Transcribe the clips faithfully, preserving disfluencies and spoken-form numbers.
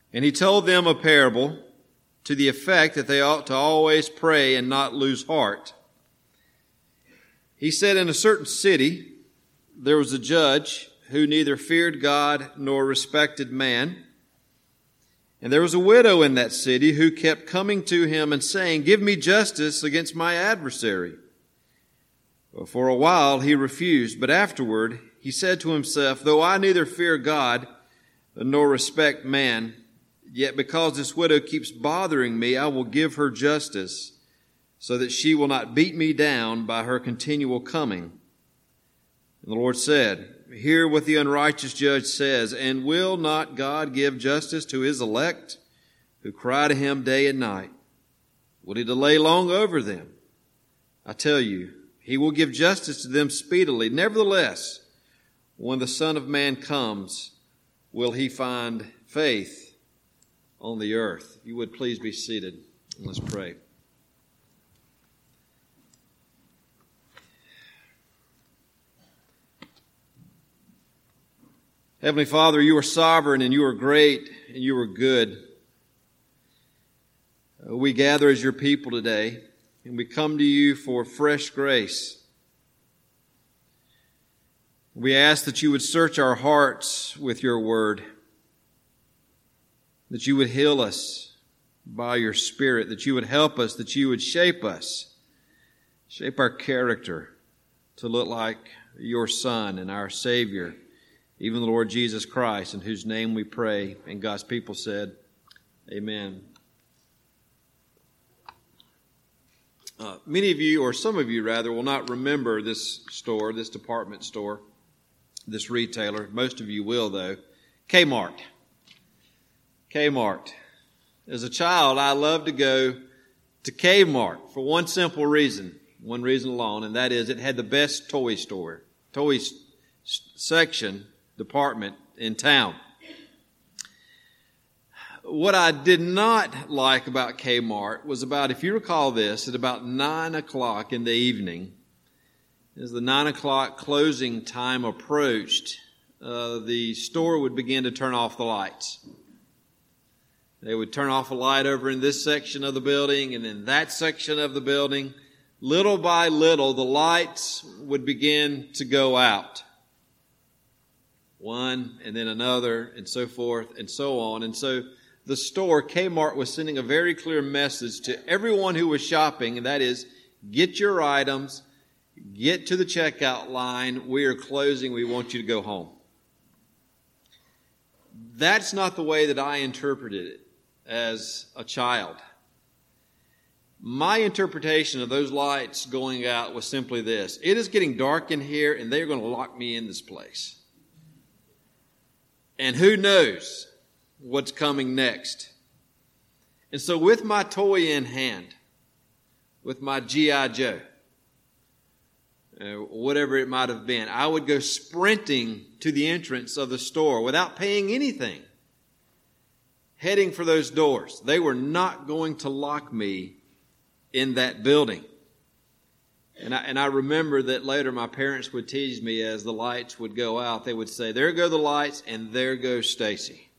And he told them a parable to the effect that they ought to always pray and not lose heart. He said, in a certain city there was a judge who neither feared God nor respected man. And there was a widow in that city who kept coming to him and saying, "Give me justice against my adversary." Well, for a while he refused, but afterward he said to himself, "Though I neither fear God nor respect man, yet because this widow keeps bothering me, I will give her justice, so that she will not beat me down by her continual coming." And the Lord said, "Hear what the unrighteous judge says, and will not God give justice to his elect, who cry to him day and night? Will he delay long over them? I tell you, he will give justice to them speedily. Nevertheless, when the Son of Man comes, will he find faith on the earth?" If you would please be seated, and let's pray. Heavenly Father, you are sovereign and you are great and you are good. We gather as your people today and we come to you for fresh grace. We ask that you would search our hearts with your word, that you would heal us by your Spirit, that you would help us, that you would shape us, shape our character to look like your Son and our Savior, even the Lord Jesus Christ, in whose name we pray. And God's people said, amen. Uh, many of you, or some of you rather, will not remember this store, this department store, this retailer. Most of you will, though. Kmart. Kmart. As a child, I loved to go to Kmart for one simple reason, one reason alone, and that is it had the best toy store, toy s- section, department in town. What I did not like about Kmart was about, if you recall this, at about nine o'clock in the evening, as the nine o'clock closing time approached, uh, the store would begin to turn off the lights. They would turn off a light over in this section of the building and then that section of the building. Little by little, the lights would begin to go out. One and then another and so forth and so on. And so the store, Kmart, was sending a very clear message to everyone who was shopping, and that is, get your items, get to the checkout line. We are closing. We want you to go home. That's not the way that I interpreted it as a child. My interpretation of those lights going out was simply this: it is getting dark in here, and they're going to lock me in this place. And who knows what's coming next. And so with my toy in hand, with my G I Joe, uh, whatever it might have been, I would go sprinting to the entrance of the store without paying anything, heading for those doors. They were not going to lock me in that building. And I, and I remember that later my parents would tease me as the lights would go out. They would say, "There go the lights, and there goes Stacy."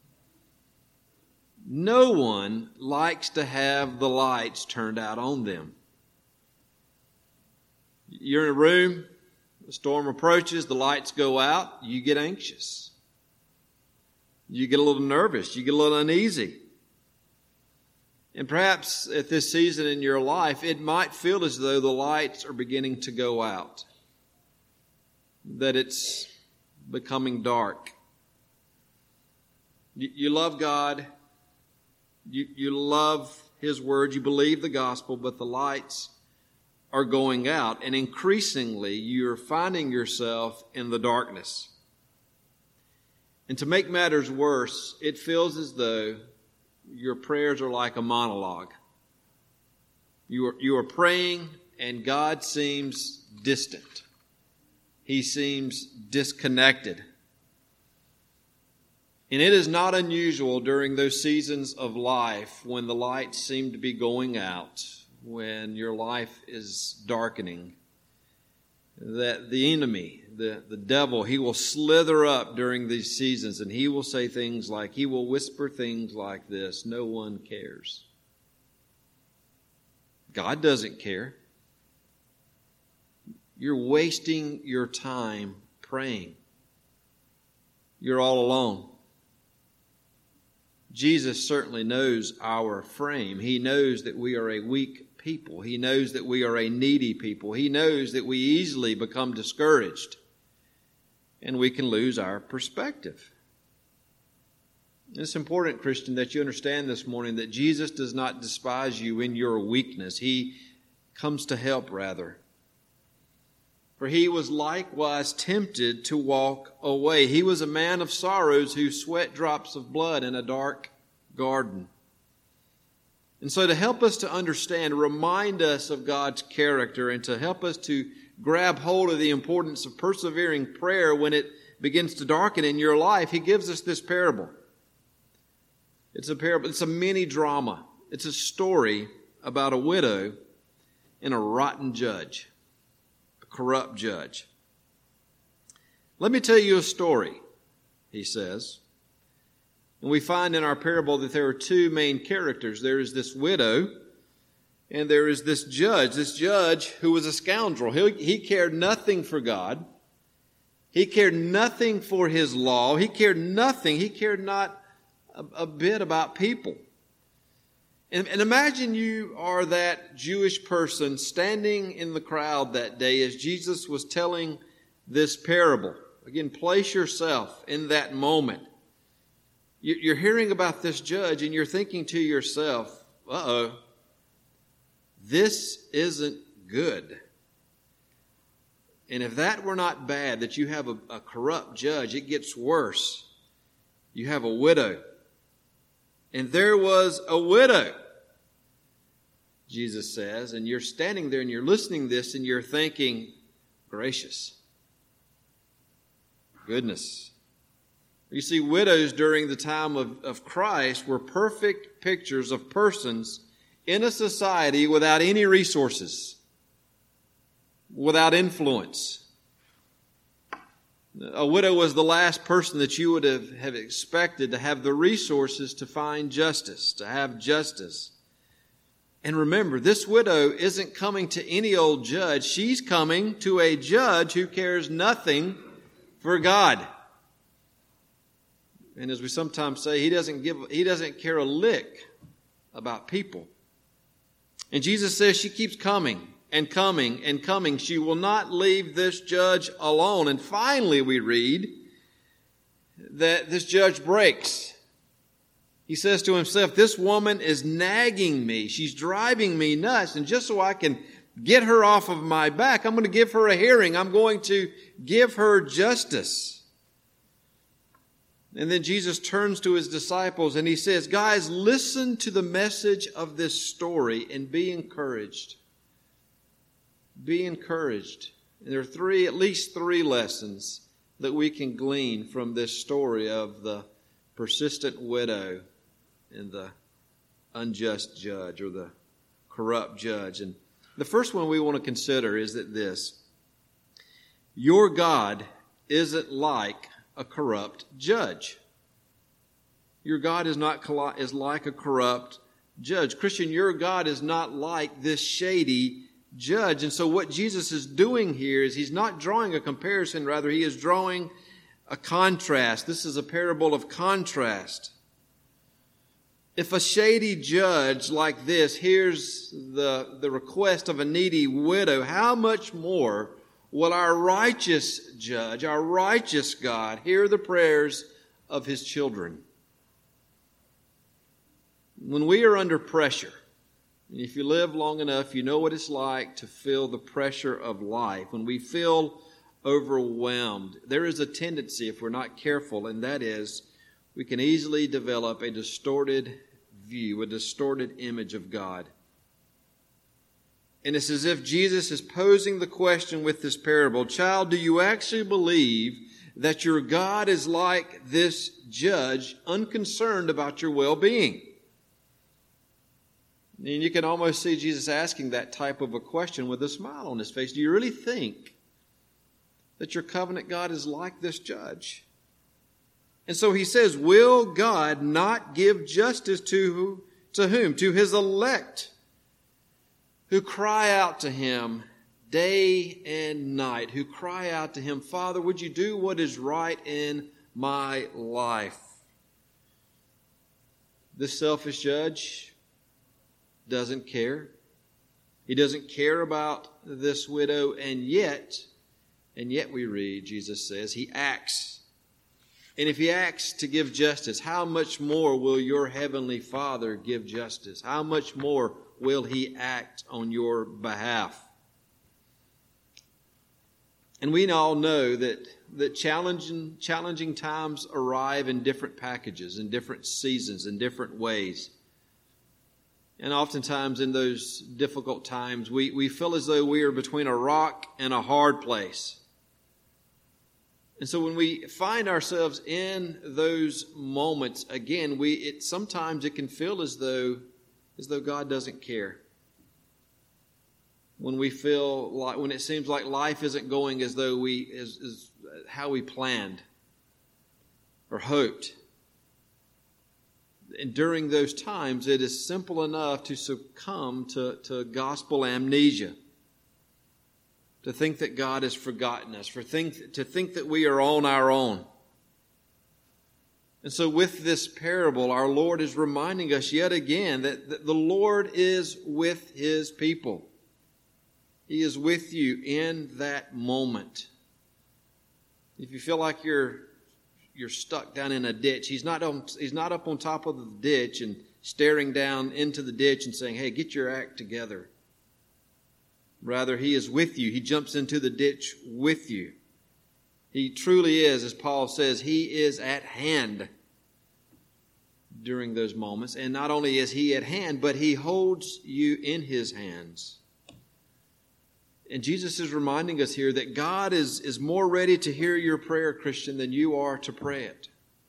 No one likes to have the lights turned out on them. You're in a room, the storm approaches, the lights go out, you get anxious. You get a little nervous, you get a little uneasy. And perhaps at this season in your life, it might feel as though the lights are beginning to go out, that it's becoming dark. You, you love God, you, you love His Word, you believe the gospel, but the lights are going out, and increasingly you're finding yourself in the darkness. And to make matters worse, it feels as though your prayers are like a monologue. You are, you are praying and God seems distant. He seems disconnected. And it is not unusual during those seasons of life when the lights seem to be going out, when your life is darkening, that the enemy, the, the devil, he will slither up during these seasons and he will say things like, he will whisper things like this, no one cares. God doesn't care. You're wasting your time praying. You're all alone. Jesus certainly knows our frame. He knows that we are a weak people. He knows that we are a needy people. He knows that we easily become discouraged and we can lose our perspective. It's important, Christian, that you understand this morning that Jesus does not despise you in your weakness. He comes to help, rather. For he was likewise tempted to walk away. He was a man of sorrows who sweat drops of blood in a dark garden. And so to help us to understand, remind us of God's character, and to help us to grab hold of the importance of persevering prayer when it begins to darken in your life, he gives us this parable. It's a parable. It's a mini drama. It's a story about a widow and a rotten judge, a corrupt judge. Let me tell you a story, he says. And we find in our parable that there are two main characters. There is this widow and there is this judge. This judge who was a scoundrel. He, he cared nothing for God. He cared nothing for his law. He cared nothing. He cared not a, a bit about people. And, and imagine you are that Jewish person standing in the crowd that day as Jesus was telling this parable. Again, place yourself in that moment. You, you're hearing about this judge and you're thinking to yourself, uh-oh, this isn't good. And if that were not bad, that you have a, a corrupt judge, it gets worse. You have a widow. And there was a widow, Jesus says, and you're standing there and you're listening to this and you're thinking, gracious, goodness. You see, widows during the time of, of Christ were perfect pictures of persons in a society without any resources, without influence. A widow was the last person that you would have, have expected to have the resources to find justice, to have justice. And remember, this widow isn't coming to any old judge. She's coming to a judge who cares nothing for God. And as we sometimes say, he doesn't give, he doesn't care a lick about people. And Jesus says she keeps coming and coming and coming. She will not leave this judge alone. And finally we read that this judge breaks. He says to himself, this woman is nagging me. She's driving me nuts. And just so I can get her off of my back, I'm going to give her a hearing. I'm going to give her justice. And then Jesus turns to his disciples and he says, guys, listen to the message of this story and be encouraged. Be encouraged. And there are three, at least three lessons that we can glean from this story of the persistent widow and the unjust judge, or the corrupt judge. And the first one we want to consider is that this: your God isn't like a corrupt judge. Your God is not is like a corrupt judge. Christian, your God is not like this shady judge. And so what Jesus is doing here is he's not drawing a comparison, rather he is drawing a contrast. This is a parable of contrast. If a shady judge like this hears the, the request of a needy widow, how much more will our righteous judge, our righteous God, hear the prayers of his children? When we are under pressure, and if you live long enough, you know what it's like to feel the pressure of life. When we feel overwhelmed, there is a tendency, if we're not careful, and that is, we can easily develop a distorted view, a distorted image of God. And it's as if Jesus is posing the question with this parable, child, do you actually believe that your God is like this judge, unconcerned about your well-being? And you can almost see Jesus asking that type of a question with a smile on his face. Do you really think that your covenant God is like this judge. And so he says, will God not give justice to who, to whom? To his elect, who cry out to him day and night, who cry out to him, Father, would you do what is right in my life? This selfish judge doesn't care. He doesn't care about this widow, and yet, and yet we read, Jesus says, he acts. And if he acts to give justice, how much more will your heavenly Father give justice? How much more will he act on your behalf? And we all know that, that challenging, challenging times arrive in different packages, in different seasons, in different ways. And oftentimes in those difficult times, we, we feel as though we are between a rock and a hard place. And so when we find ourselves in those moments, again, we it sometimes it can feel as though as though God doesn't care. When we feel like when it seems like life isn't going as though we as, as how we planned or hoped. And during those times, it is simple enough to succumb to, to gospel amnesia. To think that God has forgotten us, for think, to think that we are on our own. And so with this parable, our Lord is reminding us yet again that, that the Lord is with his people. He is with you in that moment. If you feel like you're you're stuck down in a ditch, he's not on, he's not up on top of the ditch and staring down into the ditch and saying, hey, get your act together. Rather, he is with you. He jumps into the ditch with you. He truly is, as Paul says, he is at hand during those moments. And not only is he at hand, but he holds you in his hands. And Jesus is reminding us here that God is, is more ready to hear your prayer, Christian, than you are to pray it.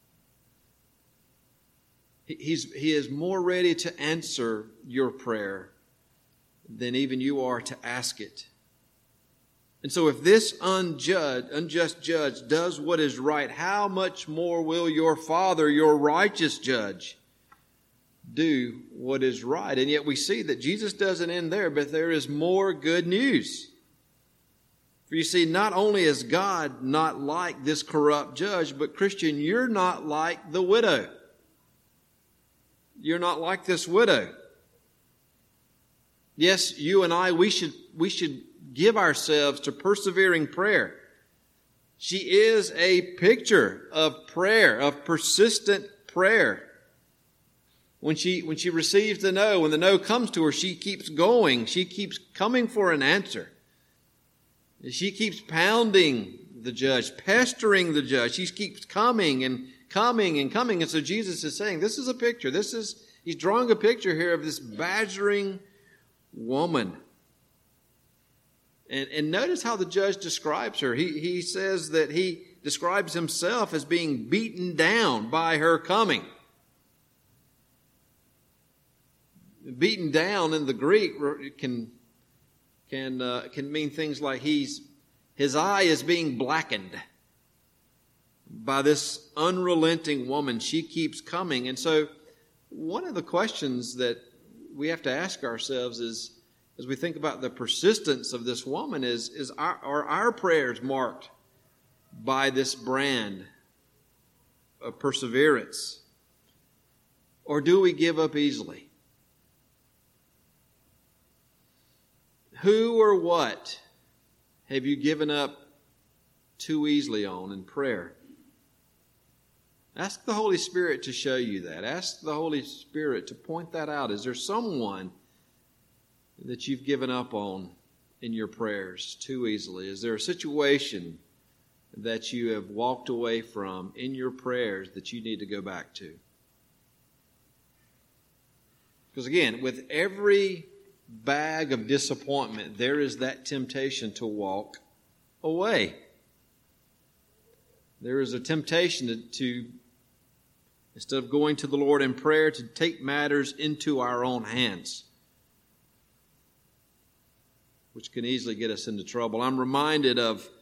He, he's, he is more ready to answer your prayer than even you are to ask it. And so if this unjudged, unjust judge does what is right, how much more will your Father, your righteous judge, do what is right? And yet we see that Jesus doesn't end there, but there is more good news. For you see, not only is God not like this corrupt judge, but Christian, you're not like the widow. You're not like this widow. Yes, you and I, we should, we should give ourselves to persevering prayer. She is a picture of prayer, of persistent prayer. When she, when she receives the no, when the no comes to her, she keeps going. She keeps coming for an answer. She keeps pounding the judge, pestering the judge. She keeps coming and coming and coming. And so Jesus is saying, this is a picture. This is, he's drawing a picture here of this badgering woman. And, and notice how the judge describes her. He, he says that he describes himself as being beaten down by her coming. Beaten down in the Greek can, can, uh, can mean things like he's, his eye is being blackened by this unrelenting woman. She keeps coming. And so one of the questions that we have to ask ourselves is, as we think about the persistence of this woman, is, is our, are our prayers marked by this brand of perseverance? Or do we give up easily? Who or what have you given up too easily on in prayer? Ask the Holy Spirit to show you that. Ask the Holy Spirit to point that out. Is there someone that you've given up on in your prayers too easily? Is there a situation that you have walked away from in your prayers that you need to go back to? Because again, with every bag of disappointment, there is that temptation to walk away. There is a temptation to, to, instead of going to the Lord in prayer, to take matters into our own hands, which can easily get us into trouble. I'm reminded of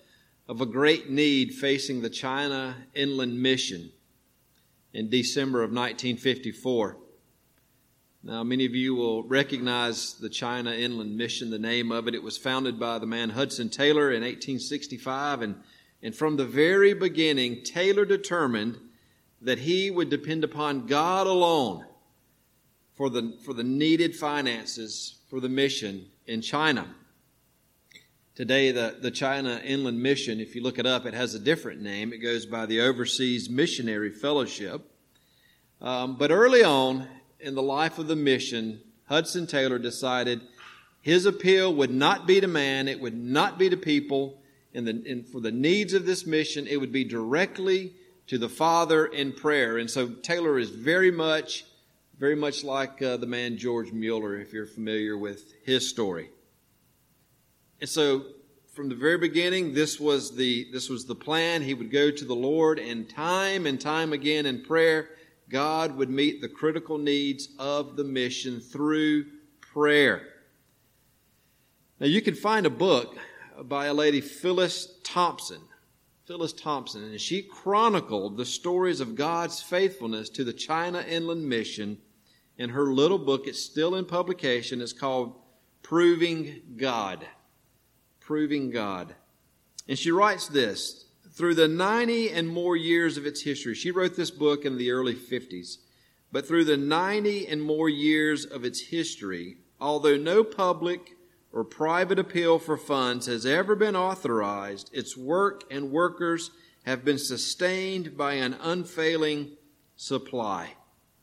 of a great need facing the China Inland Mission in December of nineteen fifty-four. Now, many of you will recognize the China Inland Mission, the name of it. It was founded by the man Hudson Taylor in eighteen sixty-five, and, and from the very beginning, Taylor determined that he would depend upon God alone for the, for the needed finances for the mission in China. Today, the, the China Inland Mission, if you look it up, it has a different name. It goes by the Overseas Missionary Fellowship. Um, but early on in the life of the mission, Hudson Taylor decided his appeal would not be to man, it would not be to people. In the, in, for the needs of this mission, it would be directly to the Father in prayer. And so Taylor is very much, very much like uh, the man George Mueller, if you're familiar with his story. And so from the very beginning, this was the this was the plan. He would go to the Lord, and time and time again in prayer, God would meet the critical needs of the mission through prayer. Now, you can find a book by a lady, Phyllis Thompson. Phyllis Thompson, and she chronicled the stories of God's faithfulness to the China Inland Mission in her little book. It's still in publication. It's called Proving God. Proving God. And she writes this: through the ninety and more years of its history, she wrote this book in the early fifties, but through the ninety and more years of its history, although no public or private appeal for funds has ever been authorized, its work and workers have been sustained by an unfailing supply.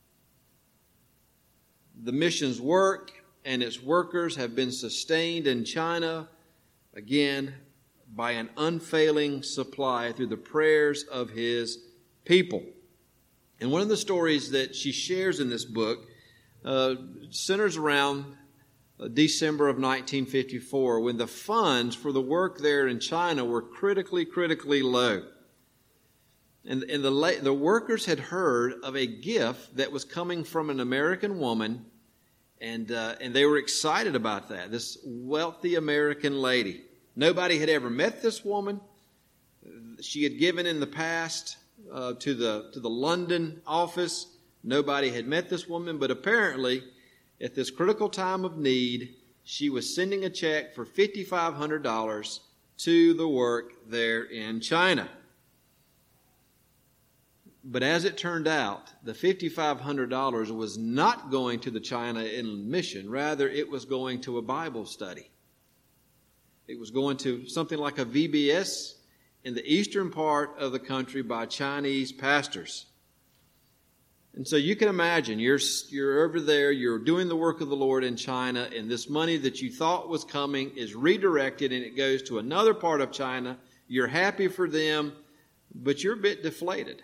The mission's work and its workers have been sustained in China, again, by an unfailing supply through the prayers of his people. And one of the stories that she shares in this book uh, centers around December of nineteen fifty-four, when the funds for the work there in China were critically, critically low. And, and the, the workers had heard of a gift that was coming from an American woman, and, uh, and they were excited about that, this wealthy American lady. Nobody had ever met this woman. She had given in the past uh, to the to the London office. Nobody had met this woman, but apparently at this critical time of need, she was sending a check for five thousand five hundred dollars to the work there in China. But as it turned out, the five thousand five hundred dollars was not going to the China Inland Mission. Rather, it was going to a Bible study. It was going to something like a V B S in the eastern part of the country by Chinese pastors. And so you can imagine, you're, you're over there, you're doing the work of the Lord in China, and this money that you thought was coming is redirected and it goes to another part of China. You're happy for them, but you're a bit deflated.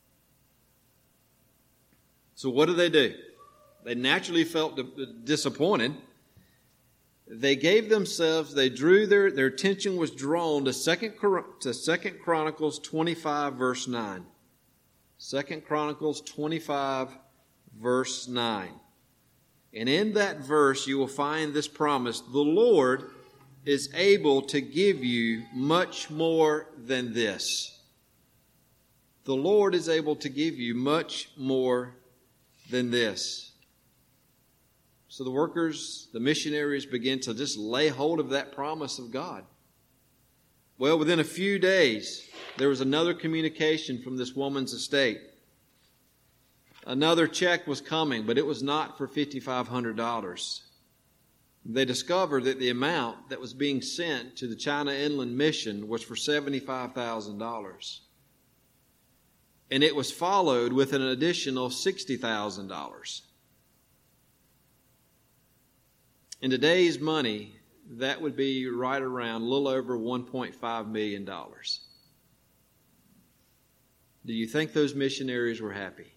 So what do they do? They naturally felt disappointed. They gave themselves, they drew their, their attention was drawn to Second to Second Chronicles twenty-five, verse nine. Second Chronicles twenty-five, verse nine. And in that verse you will find this promise: the Lord is able to give you much more than this. The Lord is able to give you much more than this. So the workers, the missionaries begin to just lay hold of that promise of God. Well, within a few days, there was another communication from this woman's estate. Another check was coming, but it was not for five thousand five hundred dollars. They discovered that the amount that was being sent to the China Inland Mission was for seventy-five thousand dollars. And it was followed with an additional sixty thousand dollars. In today's money, that would be right around a little over one point five million dollars. Do you think those missionaries were happy?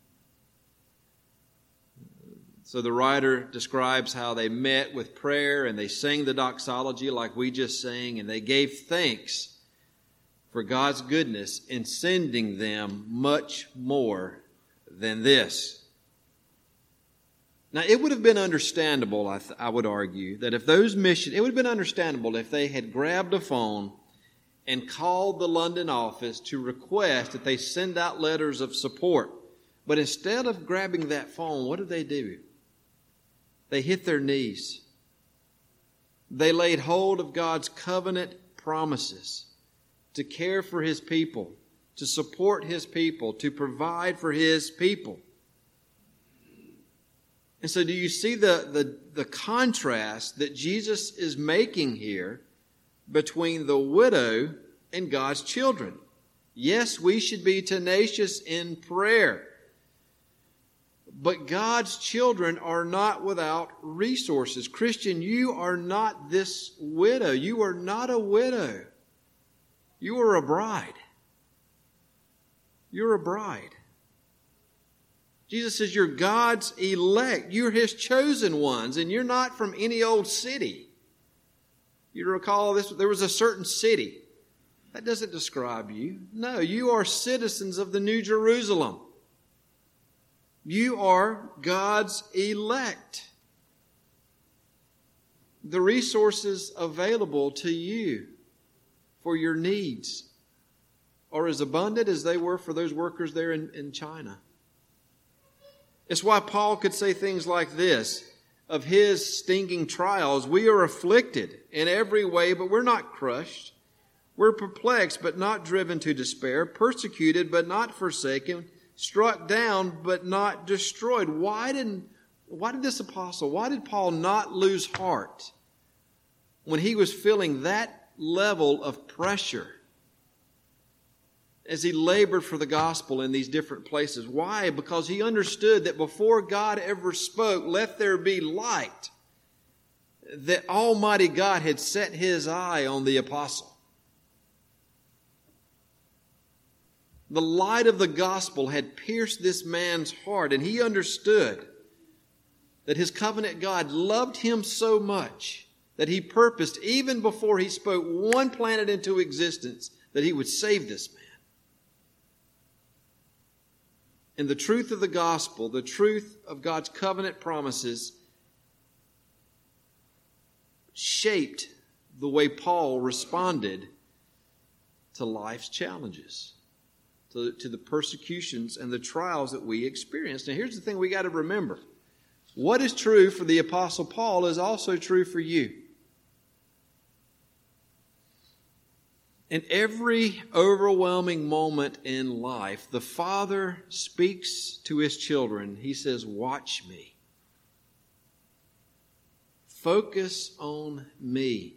So the writer describes how they met with prayer and they sang the doxology like we just sang, and they gave thanks for God's goodness in sending them much more than this. Now, it would have been understandable, I, th- I would argue, that if those missions, it would have been understandable if they had grabbed a phone and called the London office to request that they send out letters of support. But instead of grabbing that phone, what did they do? They hit their knees. They laid hold of God's covenant promises to care for His people, to support His people, to provide for His people. And so do you see the, the, the contrast that Jesus is making here between the widow and God's children? Yes, we should be tenacious in prayer. But God's children are not without resources. Christian, you are not this widow. You are not a widow. You are a bride. You're a bride. Jesus says you're God's elect. You're His chosen ones, and you're not from any old city. You recall this, there was a certain city. That doesn't describe you. No, you are citizens of the New Jerusalem. You are God's elect. The resources available to you for your needs are as abundant as they were for those workers there in, in China. It's why Paul could say things like this of his stinging trials. We are afflicted in every way, but we're not crushed. We're perplexed, but not driven to despair. Persecuted, but not forsaken. Struck down, but not destroyed. Why didn't, why did this apostle, why did Paul not lose heart when he was feeling that level of pressure as he labored for the gospel in these different places? Why? Because he understood that before God ever spoke, let there be light, that Almighty God had set His eye on the apostle. The light of the gospel had pierced this man's heart, and he understood that his covenant God loved him so much that He purposed, even before He spoke one planet into existence, that He would save this man. And the truth of the gospel, the truth of God's covenant promises, shaped the way Paul responded to life's challenges, to, to the persecutions and the trials that we experience. Now, here's the thing we got to remember. What is true for the Apostle Paul is also true for you. In every overwhelming moment in life, the Father speaks to His children. He says, watch me. Focus on me.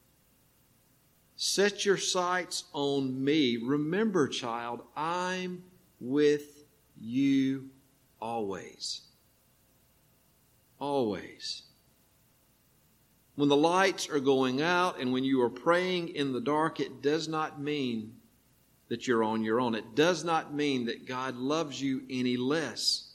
Set your sights on me. Remember, child, I'm with you always. Always. When the lights are going out and when you are praying in the dark, it does not mean that you're on your own. It does not mean that God loves you any less.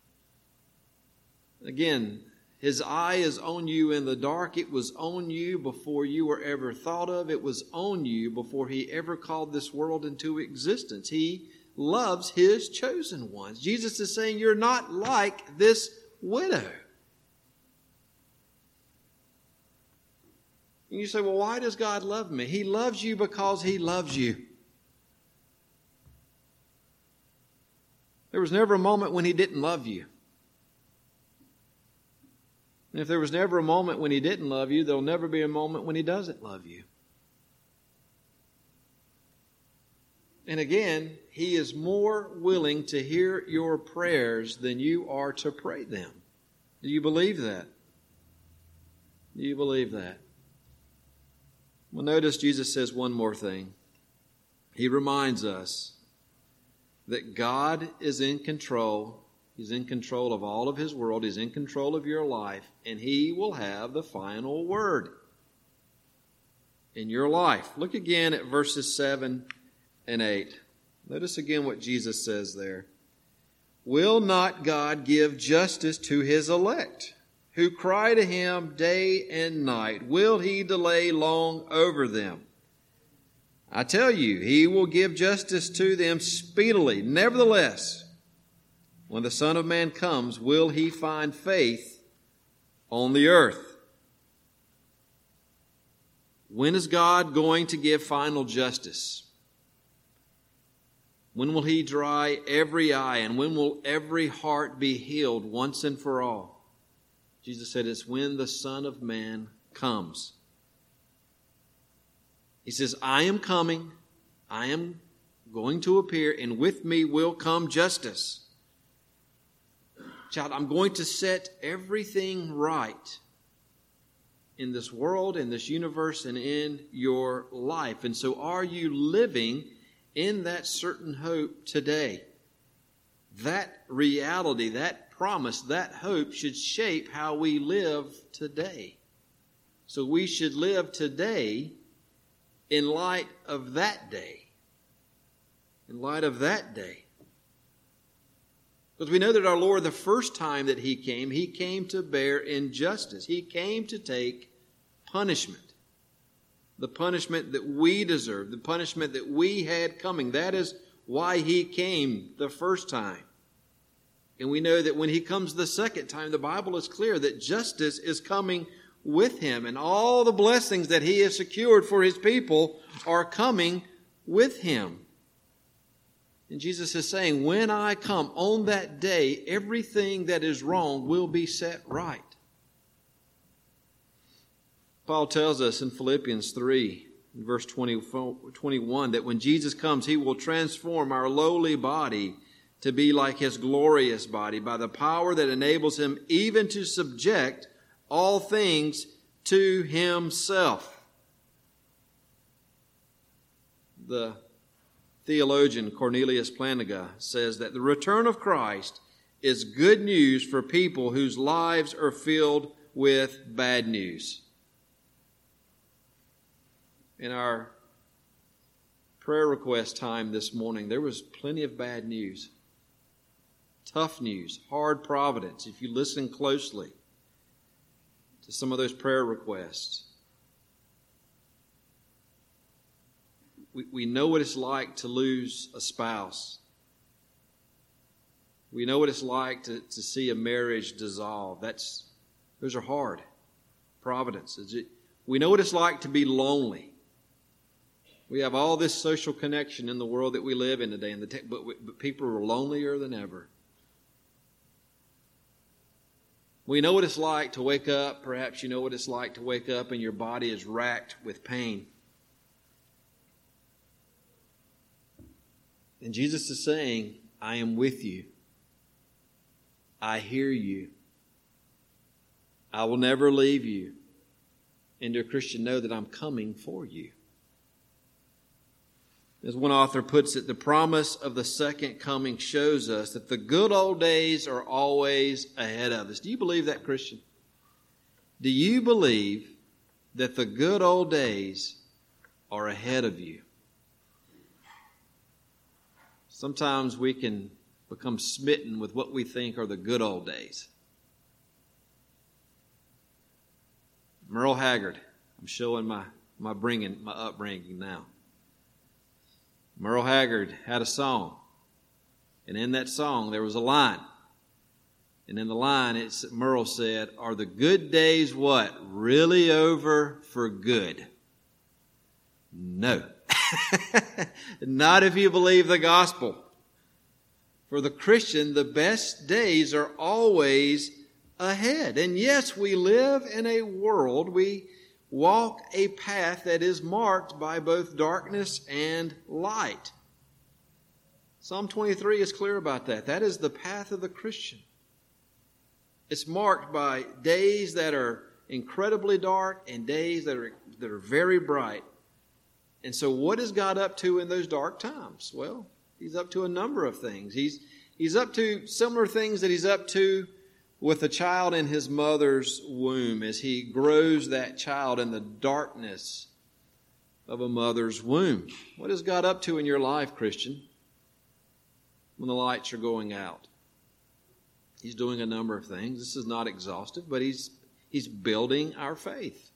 Again, His eye is on you in the dark. It was on you before you were ever thought of. It was on you before He ever called this world into existence. He loves His chosen ones. Jesus is saying you're not like this widow. And you say, well, why does God love me? He loves you because He loves you. There was never a moment when He didn't love you. And if there was never a moment when He didn't love you, there'll never be a moment when He doesn't love you. And again, He is more willing to hear your prayers than you are to pray them. Do you believe that? Do you believe that? Well, notice Jesus says one more thing. He reminds us that God is in control. He's in control of all of His world. He's in control of your life. And He will have the final word in your life. Look again at verses seven and eight. Notice again what Jesus says there. Will not God give justice to His elect, who cry to Him day and night? Will He delay long over them? I tell you, He will give justice to them speedily. Nevertheless, when the Son of Man comes, will He find faith on the earth? When is God going to give final justice? When will He dry every eye, and when will every heart be healed once and for all? Jesus said it's when the Son of Man comes. He says, I am coming, I am going to appear, and with me will come justice. Child, I'm going to set everything right in this world, in this universe, and in your life. And so are you living in that certain hope today? That reality, that promise, that hope should shape how we live today. So we should live today in light of that day. In light of that day. Because we know that our Lord, the first time that He came, He came to bear injustice. He came to take punishment. The punishment that we deserve, the punishment that we had coming. That is why He came the first time. And we know that when He comes the second time, the Bible is clear that justice is coming with Him. And all the blessings that He has secured for His people are coming with Him. And Jesus is saying, when I come on that day, everything that is wrong will be set right. Paul tells us in Philippians three, verse twenty, twenty-one, that when Jesus comes, He will transform our lowly body to be like His glorious body by the power that enables Him even to subject all things to Himself. The theologian Cornelius Plantinga says that the return of Christ is good news for people whose lives are filled with bad news. In our prayer request time this morning, there was plenty of bad news. Tough news, hard providence, if you listen closely to some of those prayer requests. We, we know what it's like to lose a spouse. We know what it's like to, to see a marriage dissolve. That's, those are hard providences. We know what it's like to be lonely. We have all this social connection in the world that we live in today, and the te- but, we, but people are lonelier than ever. We know what it's like to wake up. Perhaps you know what it's like to wake up and your body is racked with pain. And Jesus is saying, I am with you. I hear you. I will never leave you. And dear Christian, know that I'm coming for you. As one author puts it, the promise of the second coming shows us that the good old days are always ahead of us. Do you believe that, Christian? Do you believe that the good old days are ahead of you? Sometimes we can become smitten with what we think are the good old days. Merle Haggard. I'm showing my, my bringing, my upbringing now. Merle Haggard had a song. And in that song, there was a line. And in the line, it's, Merle said, are the good days what? Really over for good? No. Not if you believe the gospel. For the Christian, the best days are always ahead. And yes, we live in a world, we walk a path that is marked by both darkness and light. Psalm twenty-three is clear about that. That is the path of the Christian. It's marked by days that are incredibly dark and days that are, that are very bright. And so what is God up to in those dark times? Well, He's up to a number of things. He's, he's up to similar things that He's up to with a child in his mother's womb as he grows that child in the darkness of a mother's womb. What is God up to in your life, Christian, when the lights are going out? He's doing a number of things. This is not exhaustive, but he's, he's building our faith.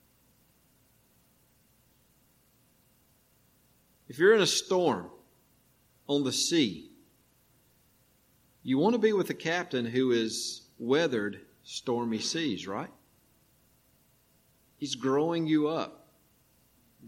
If you're in a storm on the sea, you want to be with a captain who is weathered stormy seas, right? He's growing you up.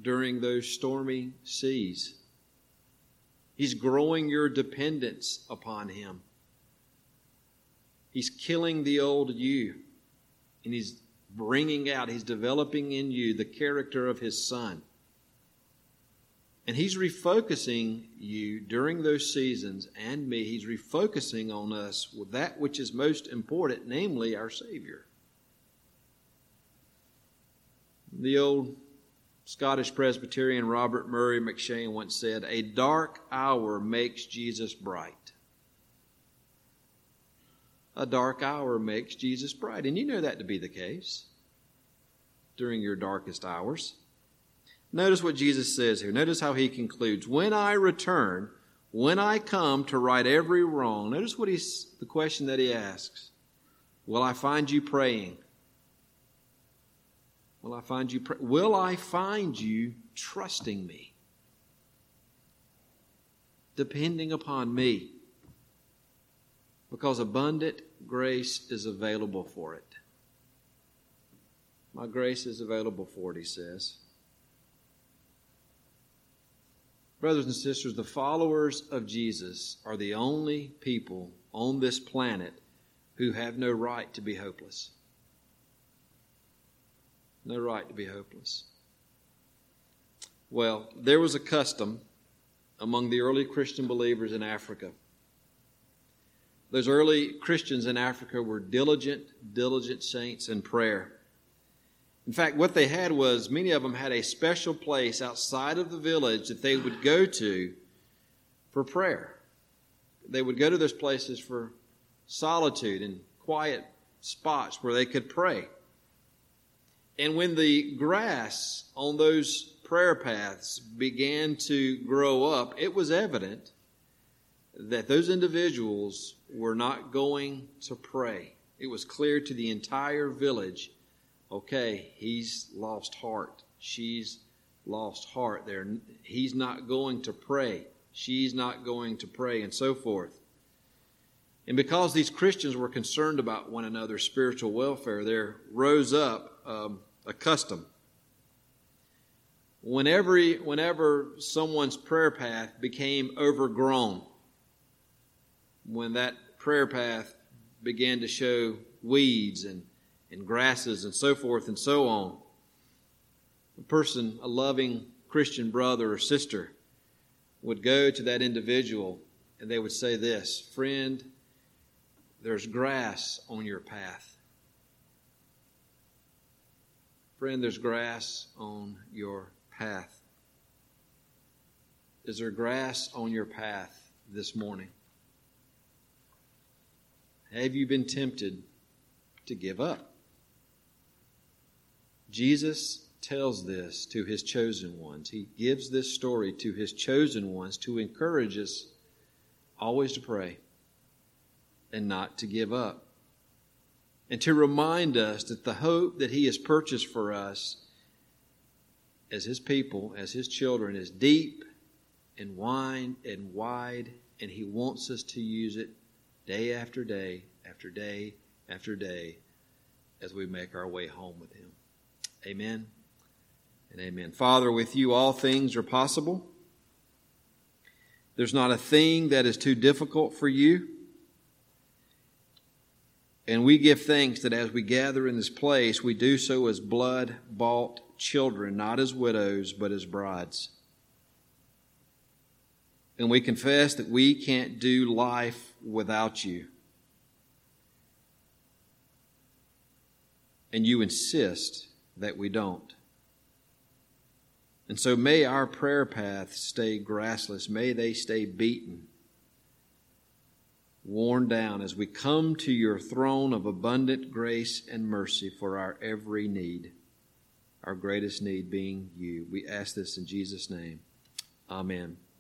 during those stormy seas. He's growing your dependence upon Him. He's killing the old you, and He's bringing out, He's developing in you the character of His Son. And He's refocusing you during those seasons, and me, He's refocusing on us with that which is most important, namely our Savior. The old Scottish Presbyterian Robert Murray McCheyne once said, "A dark hour makes Jesus bright." A dark hour makes Jesus bright. And you know that to be the case during your darkest hours. Notice what Jesus says here. Notice how He concludes. When I return, when I come to right every wrong, notice what he's, the question that He asks. Will I find you praying? Will I find you pray- Will I find you trusting me? Depending upon me. Because abundant grace is available for it. My grace is available for it, He says. Brothers and sisters, the followers of Jesus are the only people on this planet who have no right to be hopeless. No right to be hopeless. Well, there was a custom among the early Christian believers in Africa. Those early Christians in Africa were diligent, diligent saints in prayer. In fact, what they had was, many of them had a special place outside of the village that they would go to for prayer. They would go to those places for solitude and quiet spots where they could pray. And when the grass on those prayer paths began to grow up, it was evident that those individuals were not going to pray. It was clear to the entire village, okay, he's lost heart. She's lost heart there. He's not going to pray. She's not going to pray, and so forth. And because these Christians were concerned about one another's spiritual welfare, there rose up um, a custom. Whenever, whenever someone's prayer path became overgrown, when that prayer path began to show weeds and, and grasses and so forth and so on, a person, a loving Christian brother or sister, would go to that individual and they would say this, "Friend, there's grass on your path. Friend, there's grass on your path. Is there grass on your path this morning? Have you been tempted to give up?" Jesus tells this to His chosen ones. He gives this story to His chosen ones to encourage us always to pray and not to give up. And to remind us that the hope that He has purchased for us as His people, as His children, is deep and wide and wide, and He wants us to use it day after day, after day, after day, as we make our way home with Him. Amen and amen. Father, with You all things are possible. There's not a thing that is too difficult for You. And we give thanks that as we gather in this place, we do so as blood-bought children, not as widows, but as brides. And we confess that we can't do life without You. And You insist that we don't. And so may our prayer paths stay grassless. May they stay beaten, worn down, as we come to Your throne of abundant grace and mercy for our every need, our greatest need being You. We ask this in Jesus' name. Amen.